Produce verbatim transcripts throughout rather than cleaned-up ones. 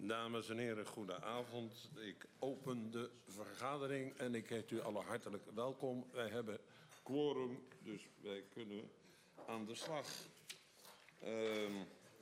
Dames en heren, goedenavond. Ik open de vergadering en ik heet u allen hartelijk welkom. Wij hebben quorum, dus wij kunnen aan de slag. Uh,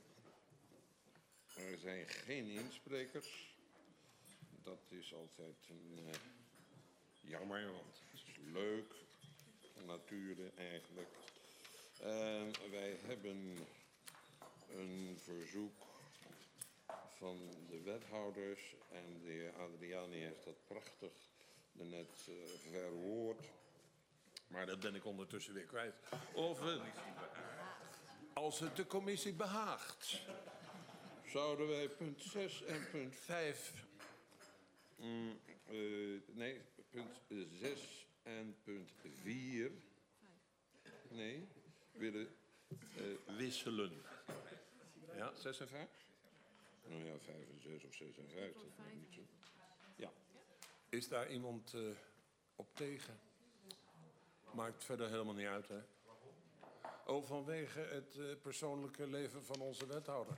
er zijn geen insprekers. Dat is altijd een, uh, jammer, want het is leuk. Natuur eigenlijk. Uh, wij hebben een verzoek van de wethouders en de heer Adriani heeft dat prachtig net uh, verwoord. Maar dat ben ik ondertussen weer kwijt. Of uh, als het de commissie behaagt, zouden wij punt zes en punt vijf... Mm, uh, nee, punt zes en punt vier... Nee, willen uh, wisselen. Ja, zes en vijf? Nou ja, vijf en zes of zes en vijf. Dat is niet zo. Ja. Is daar iemand uh, op tegen? Maakt verder helemaal niet uit, hè? Oh, vanwege het uh, persoonlijke leven van onze wethouder.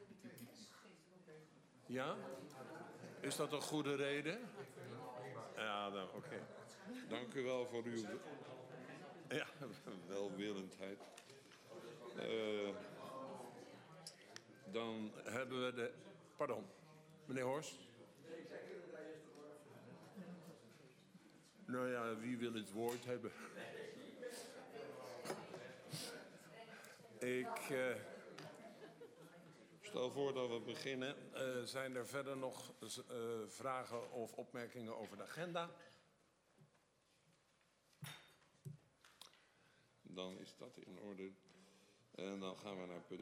Ja? Is dat een goede reden? Ja, dan oké. Okay. Dank u wel voor uw ja, welwillendheid. Uh, dan hebben we de... Pardon, meneer Horst. Nou ja, wie wil het woord hebben? Ik uh, stel voor dat we beginnen. Uh, zijn er verder nog uh, vragen of opmerkingen over de agenda? Dan is dat in orde. En dan gaan we naar punt